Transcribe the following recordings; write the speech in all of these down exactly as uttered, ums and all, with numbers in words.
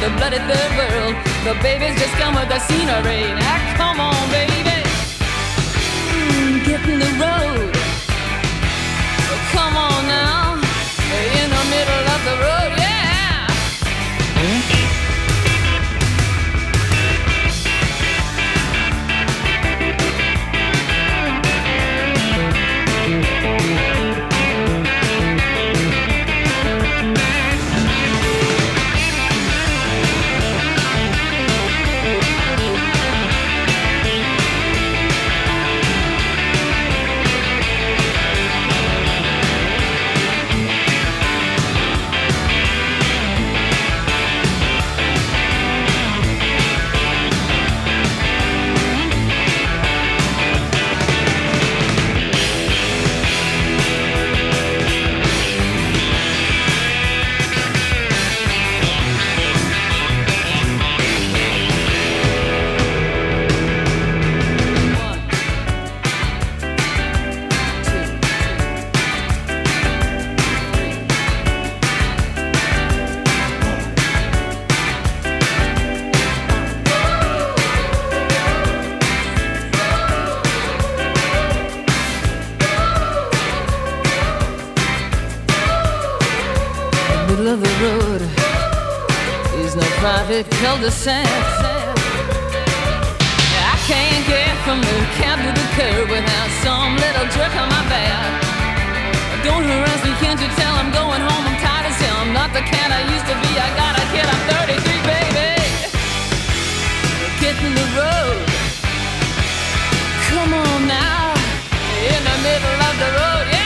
the bloody third world. The babies just come with the scenery. Now come on, baby, mm, get in the road. Come on now, in the middle of the road, yeah. Middle of the road is no private cul-de-sac. I can't get from the cab to the curb without some little jerk on my back. Don't harass me, can't you tell I'm going home? I'm tired as hell, I'm not the cat I used to be. I got a kid, I'm thirty-three, baby. Get in the road. Come on now, in the middle of the road, yeah.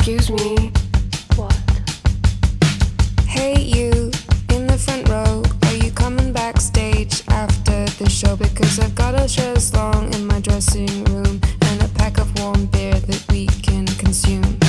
Excuse me. What? Hey, you in the front row. Are you coming backstage after the show? Because I've got a chaise longue in my dressing room and a pack of warm beer that we can consume.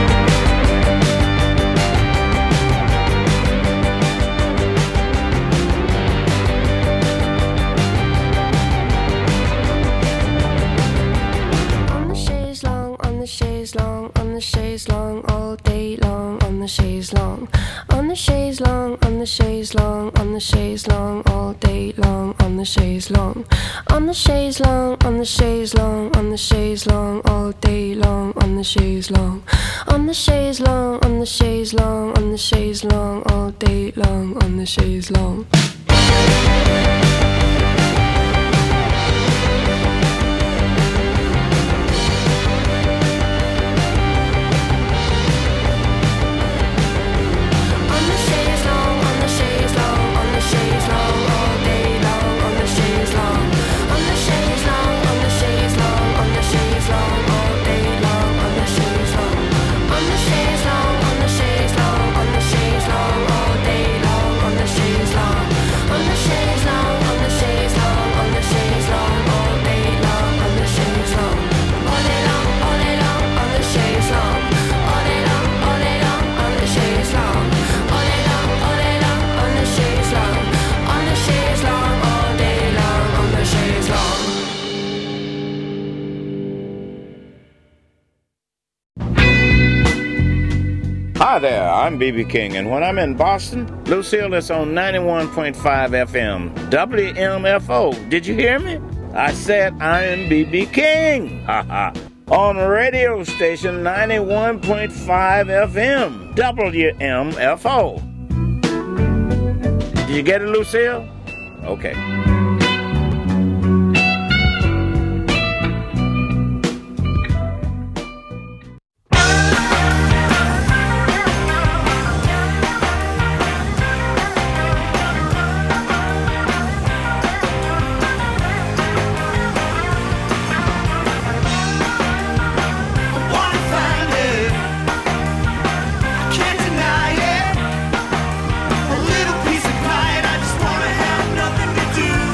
Chaise longue, on the chaise longue, all day long, on the chaise longue, on the chaise longue, on the chaise longue, on the chaise longue, all day long, on the chaise longue, on the chaise longue, on the chaise longue, on the chaise longue, all day long, on the chaise longue, on the chaise longue, on the chaise longue, on the chaise longue, all day long, on the chaise longue. Hi there, I'm B B King, and when I'm in Boston, Lucille is on ninety-one point five F M, W M F O. Did you hear me? I said I'm B B King, haha, on radio station ninety-one point five F M, W M F O. Did you get it, Lucille? Okay. Do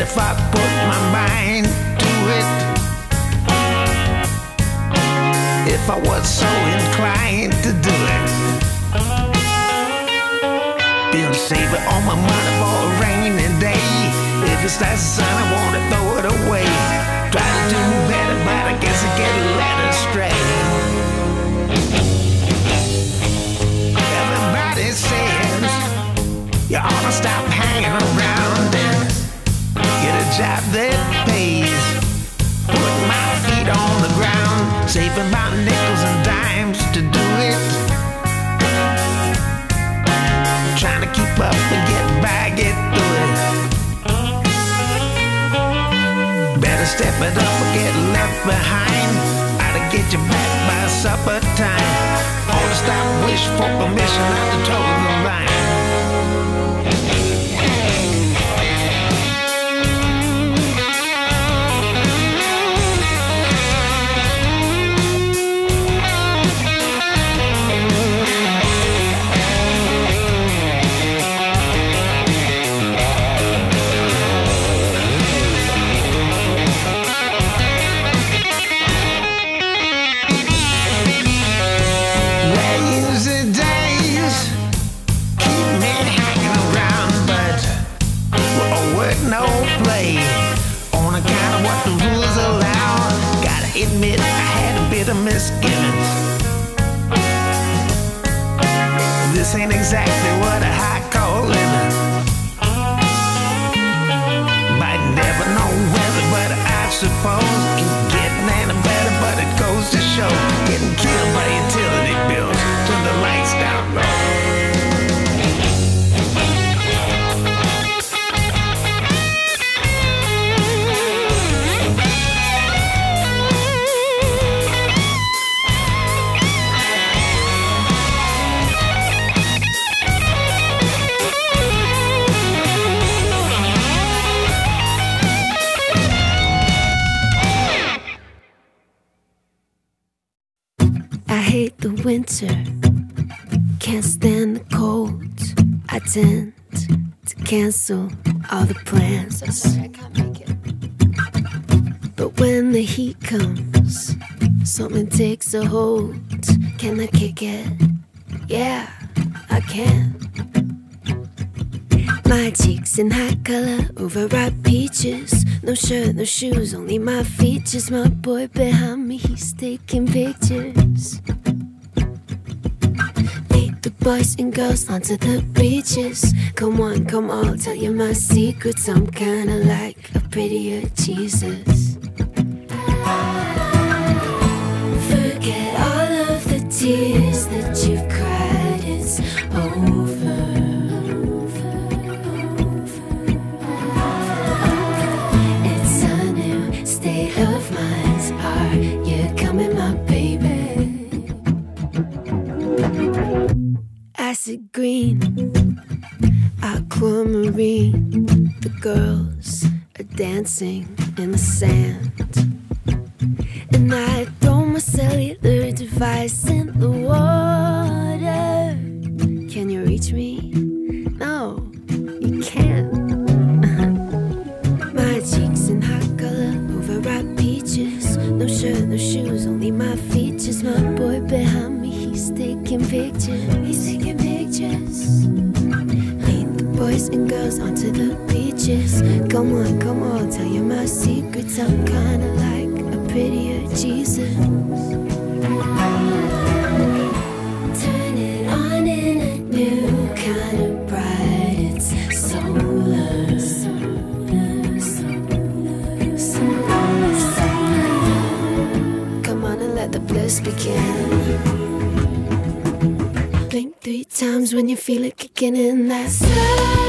if I put my mind to it. If I was so inclined to do it. Been saving all my money for a rainy day. If it starts to sun, I wanna throw it away. Try to do better, but I guess I get led astray. Everybody says you ought to stop hanging around and get a job that pays. Put my feet on the ground, saving my nickels and dimes to do it. Trying to keep up and get by, get through it. Better step it up or get left behind. Ought to get you back by supper time. Ought to stop, wish for permission not to toe the line. Admit I had a bit of misgivings. This ain't exactly what a high call living. Might never know whether, but I suppose ain't getting any better. But it goes to show, getting killed by utility bills. Turn the lights down low. The winter, can't stand the cold. I tend to cancel all the plans. I'm sorry, I can't make it. But when the heat comes, something takes a hold. Can I kick it? Yeah, I can. My cheeks in high color, overripe peaches. No shirt, no shoes, only my features. My boy behind me, he's taking pictures. The boys and girls onto the beaches. Come on, come on, I'll tell you my secrets. I'm kinda like a prettier Jesus. Forget all of the tears that you've cried. It's over. It's a new state of mind. Are you coming, my baby? Acid green, aquamarine. The girls are dancing in the sand, and I throw my cellular device in the water. Can you reach me? No, you can't. My cheeks in hot color, overripe peaches. No shirt, no shoes, only my features. My boy behind me, he's taking pictures. He's taking pictures. Lead the boys and girls onto the beaches. Come on, come on, tell you my secrets. I'm kinda like a prettier Jesus. Turn it on in a new kind of bright. It's solar. Solar, solar, solar, solar. Come on and let the bliss begin. Blink three times when you feel it kicking in. That slow.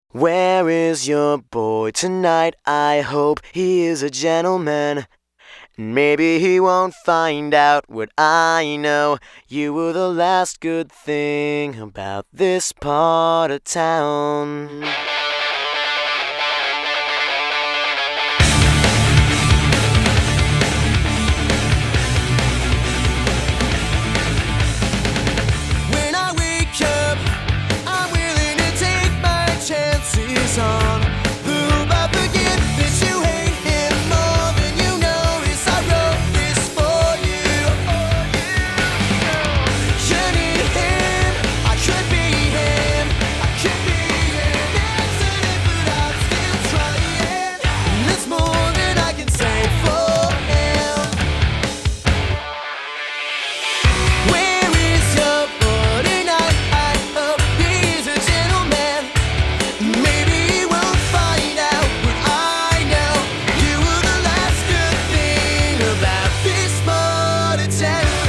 Where is your boy tonight? I hope he is a gentleman. Maybe he won't find out what I know. You were the last good thing about this part of town. When I wake up, I'm willing to take my chances on who I forget that you hate him more than you notice. I wrote this for you. You need him, I could be him, I could be an accident, but I'm still trying. And there's more than I can say for him. Where is your boy tonight? I hope he's a gentleman. Maybe he won't find out what I know. You were the last good thing about this part of town.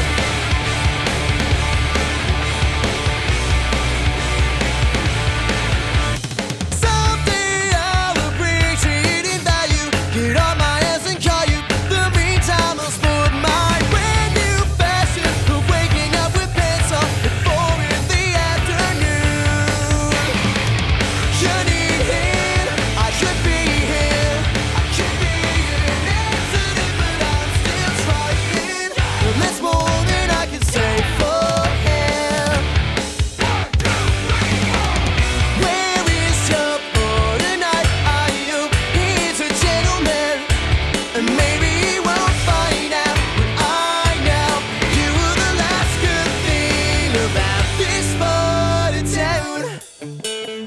Someday I'll appreciate in value. Get on my ass and call you. The meantime I'll sport my brand new fashion of waking up with pants on at four in the afternoon. You need him, I could be him, I could be an accident, but I'm still trying. And that's more than I can say for him. Where is your boy tonight? I hope he's a gentleman. And maybe he won't find out what I know. You were the last good thing about this part of town.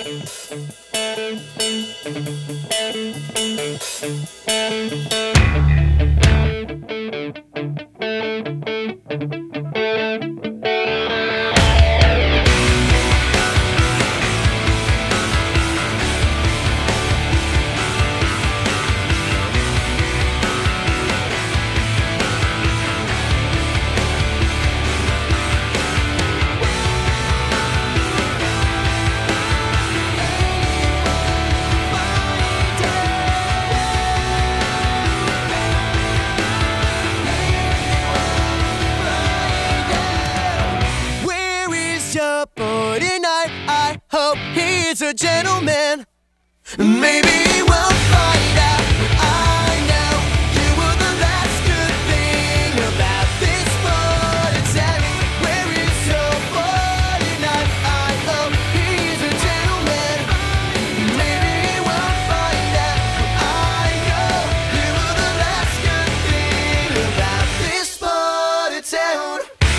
Where is your boy tonight? I hope he's a gentleman. Maybe he won't find out what I know. You were the last good thing about this part of town. Where is your boy tonight? I hope he's a gentleman. Maybe he won't find out what I know. You were the last good thing about this part of town.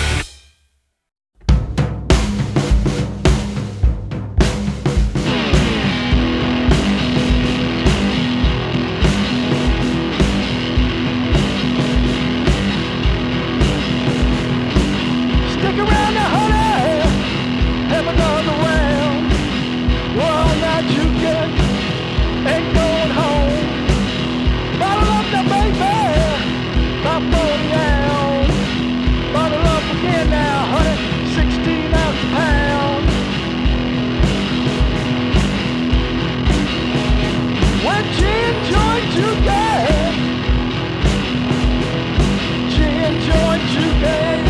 Stick around now, honey. Have another round. All night you get ain't going home. Bottle up now, baby. About forty ounce. Bottle up again now, honey. Sixteen ounce a pound. When gin joint you get, gin joint you get.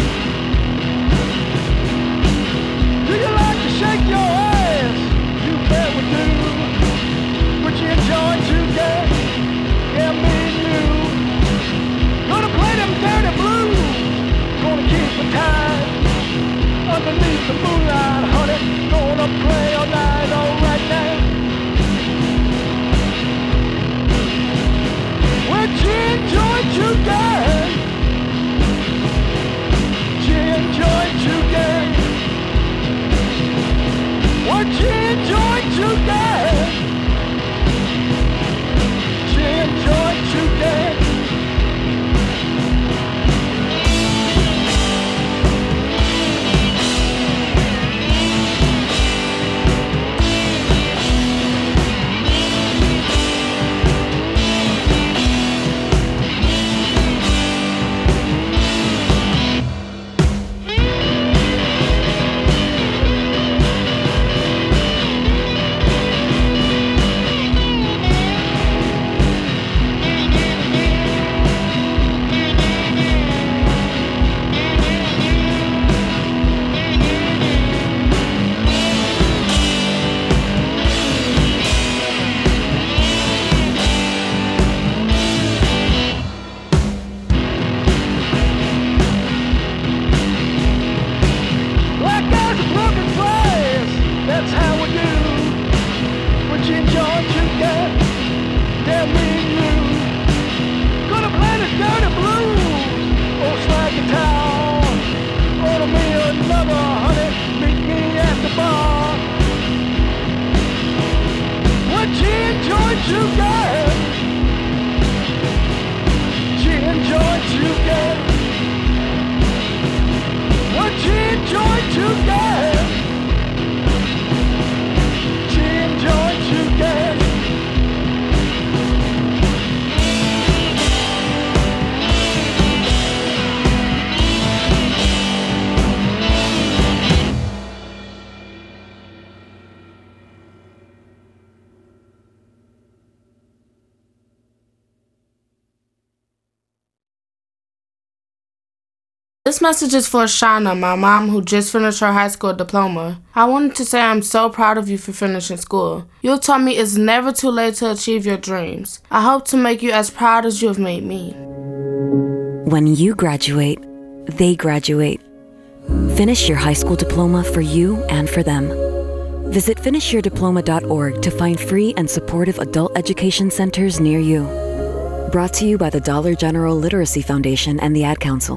Do you like to shake your ass? You bet we do. But you enjoy to get, yeah, me and you. Gonna play them dirty blues. Gonna keep it tight. Underneath the moonlight, honey. Gonna play all night, all right now. Well, gin joint you get. Gin joint you get. What gin joint you get? Gin joint you get? This message is for Shauna, my mom, who just finished her high school diploma. I wanted to say I'm so proud of you for finishing school. You told me it's never too late to achieve your dreams. I hope to make you as proud as you have made me. When you graduate, they graduate. Finish your high school diploma for you and for them. Visit finish your diploma dot org to find free and supportive adult education centers near you. Brought to you by the Dollar General Literacy Foundation and the Ad Council.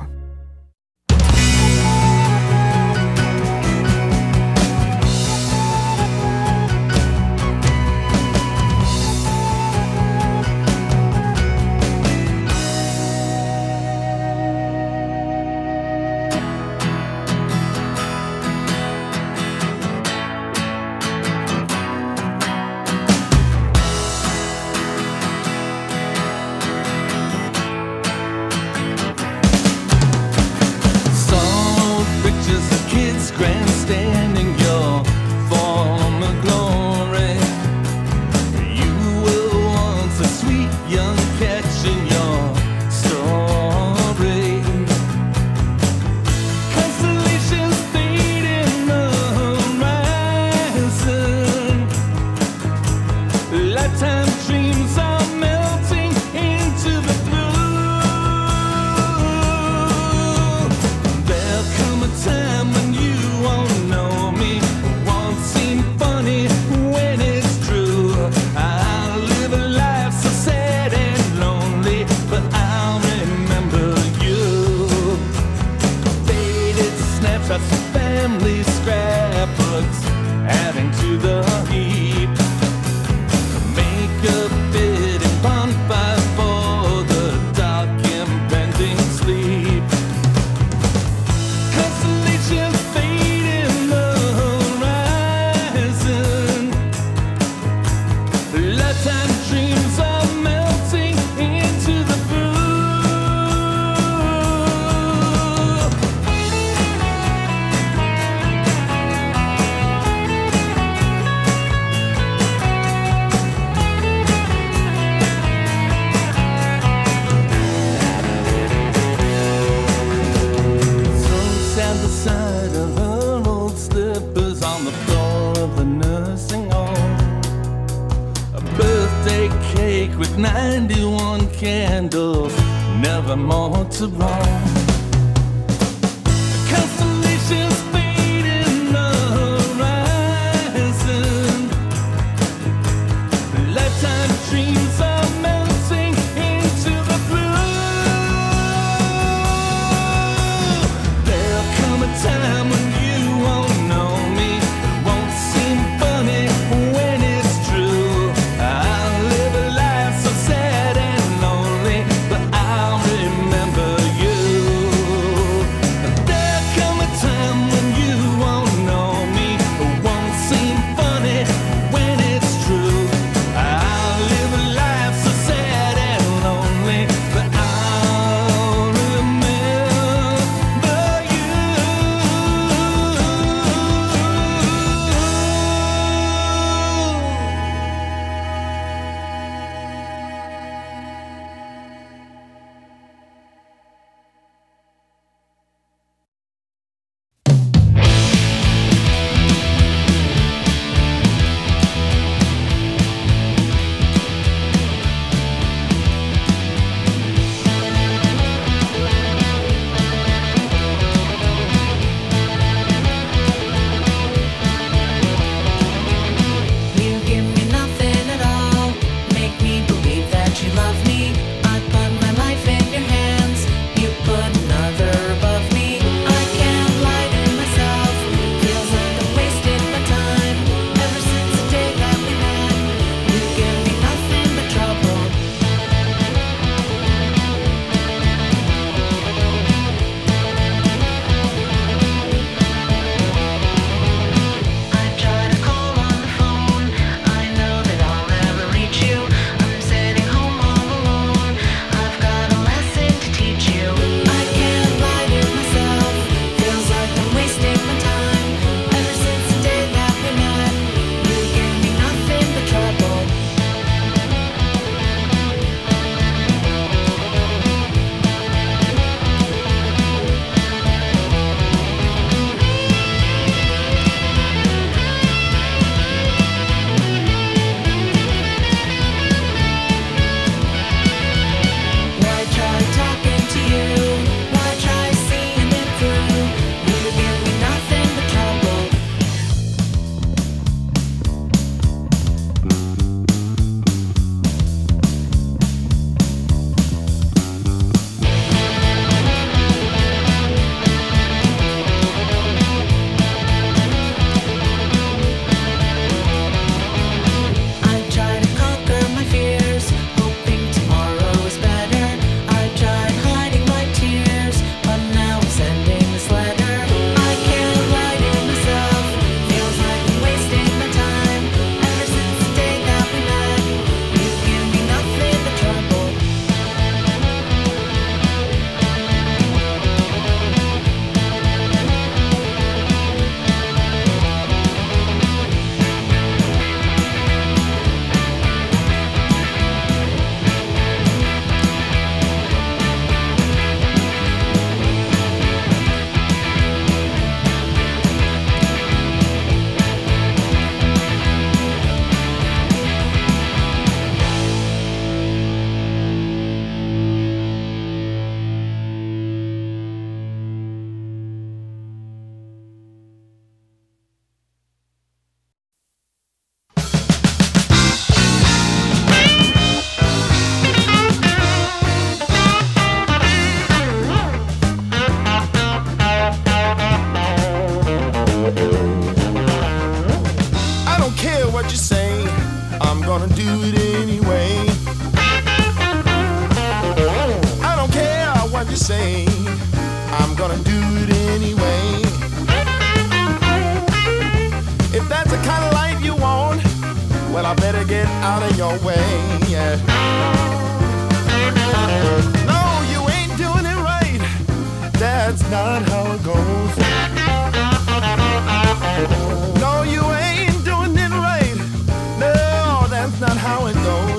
ninety-one candles, never more to roam. Constellations fade in the horizon. Lifetime dreams are melting into the blue. There'll come a time when you won't know me. It won't seem funny when it's true. I'll live a life so sad and lonely, but I'll remember you. There'll come a time when you gonna do it anyway. I don't care what you say, I'm gonna do it anyway. If that's the kind of life you want, well, I better get out of your way, yeah. No, you ain't doing it right, that's not how it goes. No, you ain't doing it right, no, that's not how it goes.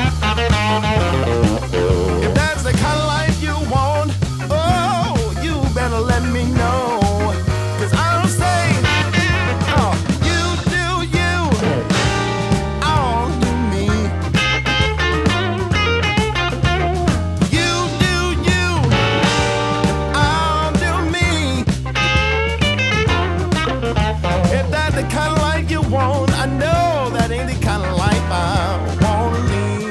If that's the kind of life you want, oh, you better let me know. Cause I'll say, oh, you do you, I'll do me. You do you, I'll do me. If that's the kind of life you want, I know that ain't the kind of life I wanna lead.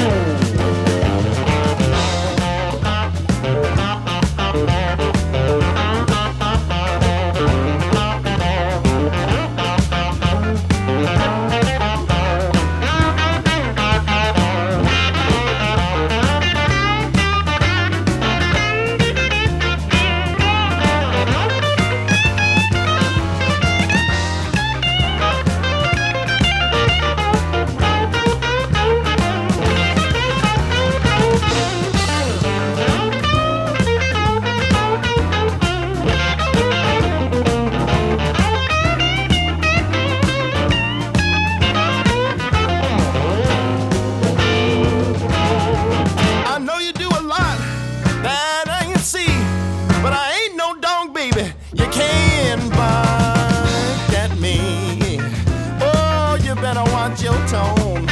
I know you do a lot that I can see, but I ain't no dog, baby. You can't bark at me. Oh, you better watch your tone.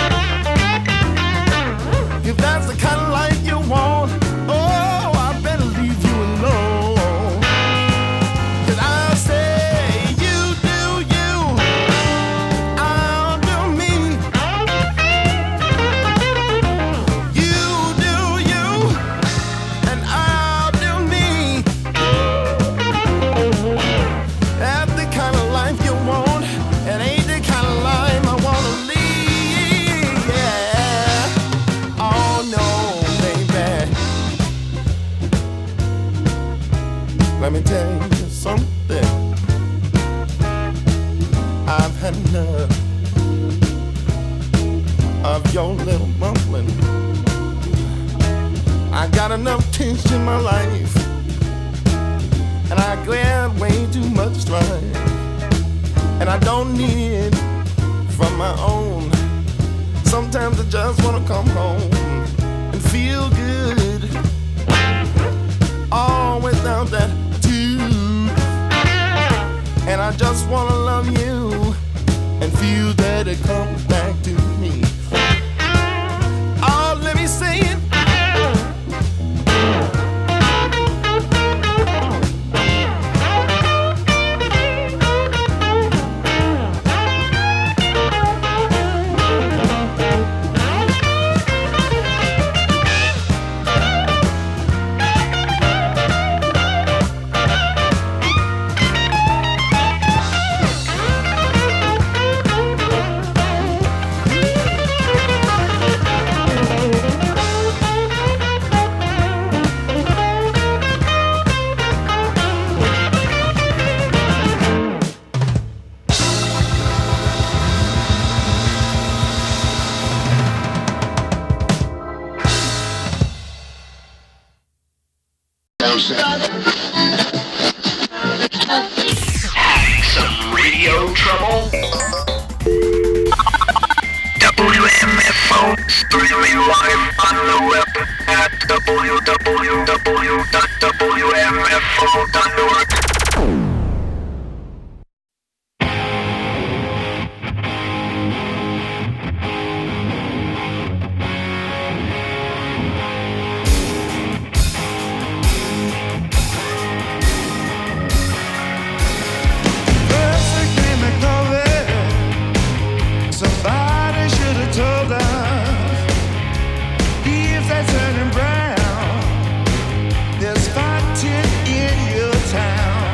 If that's the kind of life you want, oh, I better leave you alone. Cause I'll say, you do you, I'll do me. You do you, and I'll do me. That's the kind of life you want, it ain't the kind of life I wanna lead, yeah. Oh no, baby. Let me tell you something, I've had enough of your little mumbling. I got enough tension in my life, and I grab way too much strife, and I don't need it from my own. Sometimes I just wanna come home and feel good, all without that tube. And I just wanna love you and feel that it comes back to me. Oh, let me say it. Having some radio trouble? W M F O streaming live on the web at w w w dot w m f o dot org. Somebody should have told us, leaves are turning brown. There's fighting in your town.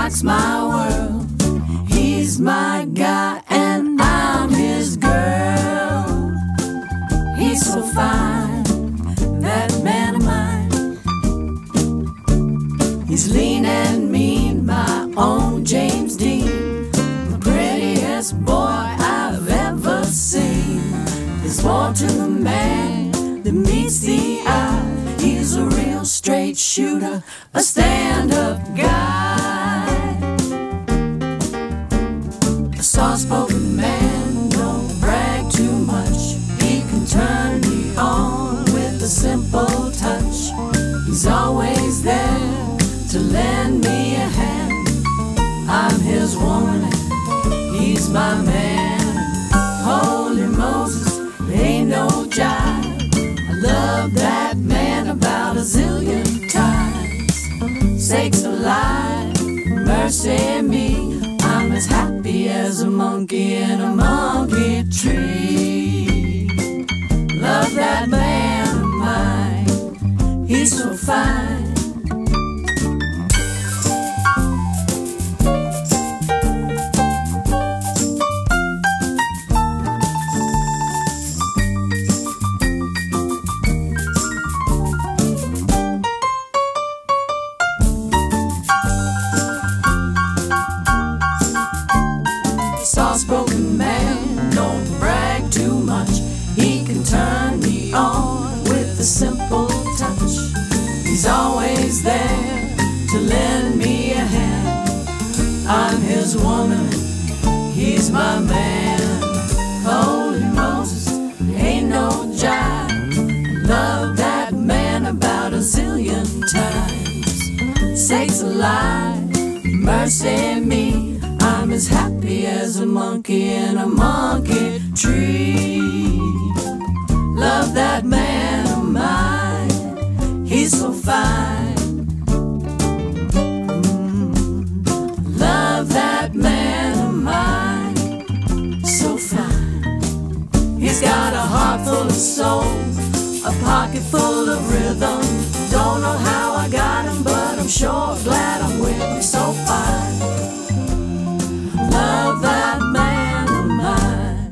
rocks my world. He's my guy and I'm his girl. He's so fine, that man of mine. He's lean and mean, my own James Dean, the prettiest boy I've ever seen. There's more to the man than meets the eye. He's a real straight shooter, a stand-up guy. A soft-spoken man, don't brag too much. He can turn me on with a simple touch. He's always there to lend me a hand. I'm his woman, he's my man. Holy Moses, there ain't no jive. I love that man about a zillion times. Sakes alive, mercy me, I'm as happy as a monkey in a monkey tree. Love that man of mine, he's so fine. Soft-spoken man, don't brag too much. He can turn me on with a simple touch. He's always there to lend me a hand. I'm his woman, he's my man. Holy Moses, there ain't no jive. Love that man about a zillion times. Sakes alive, mercy me, I'm as happy as a monkey in a monkey tree. Love that man of mine, he's so fine. Mm. Love that man of mine, so fine. He's got a heart full of soul, a pocket full of rhythm. Don't know how I got him, but I'm sure glad I'm with him, so fine. Love that man of mine.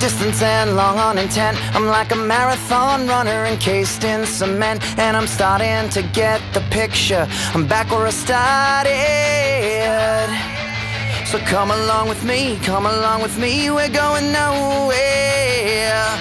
distance and long on intent. I'm like a marathon runner encased in cement, and I'm starting to get the picture. I'm back where I started. So come along with me, come along with me, we're going nowhere.